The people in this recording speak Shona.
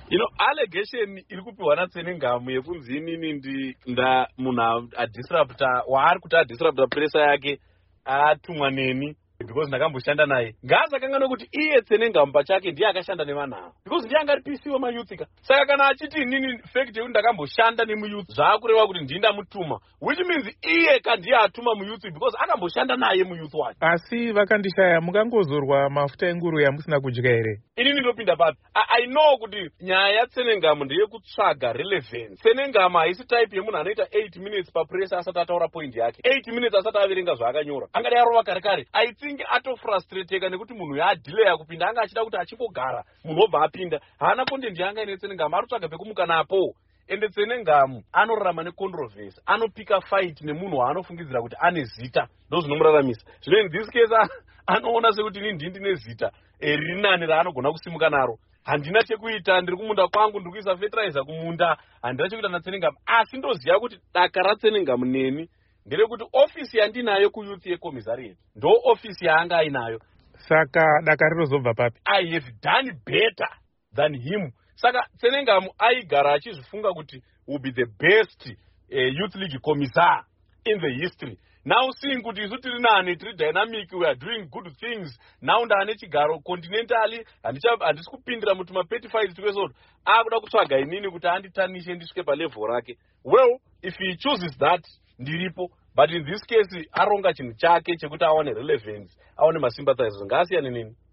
Allegation iri kupiwa naTsenengamu yekunzi inini munhu adisrupta waari kuti adisrupta presa yake atumwa neni because ndakamboshanda naye. Ngaasakanganwe kuti iye Tsenengamu pachake ndiye akashanda nevanhu ava because ndiye angari PC wemayuthika. Saka kana achiti inini fact yekuti ndakamboshanda nemuyuth zvaakureva kuti ndindamutuma, which means iye kandiye atuma muyuth because akamboshanda naye muyuth wacho. Asi vakandishaya mukangozorwa mafuta enguru yamusina kudya here? Inini ndopinda papi. I know kuti nyaya yaTsenengamu ndeyekutsvaga relevance. Tsenengamu haisi type yemunhu anoita 8 minutes papresa asati ataura point yake, 8 minutes asati averenga zvaakanyora, angada yarova kare kare. I think atofrustrateka nekuti munhu yaadhileya kupinda, anga achida kuti achingogara munhu obva apinda. Haana content yanga ine Tsenengamu, aritsvaga pekumuka napo. Ende Tsenengamu anorarama necontroversy, anopika fight nemunhu waanofungidzira kuti ane zita, ndo zvinomuraramisa. Zvino in this case anoona sekuti ini ndine zita riri nani raanogona kusimuka naro. Handina chekuita, ndiri kumunda kwangu, ndiri kuisa fertilizer kumunda, handina chekuita naTsenengamu. Asi ndoziva kuti daka raTsenengamu neni nderekuti ofisi yandinayo kuyuth yecommissariat ndo ofisi yaanga ainayo. Saka daka rinozobva papi? I have done better than him. Saka Tsenengamu aigara achizvifunga kuti will be the best youth league commissar in the history. Now seeing kuti isu tiri nani, tiri dynamic, we are doing good things. Now ndaane chigaro continentally, handisi kupindira mutuma petty files twesoto. Akuda kutsvaga inini kuti anditanishe ndisvike palevel rake. Well, if he chooses that, ndiripo. But in this case, aronga chinhu chake chekuti awane relevance, awane masympathizers. Ngaasiyane nini.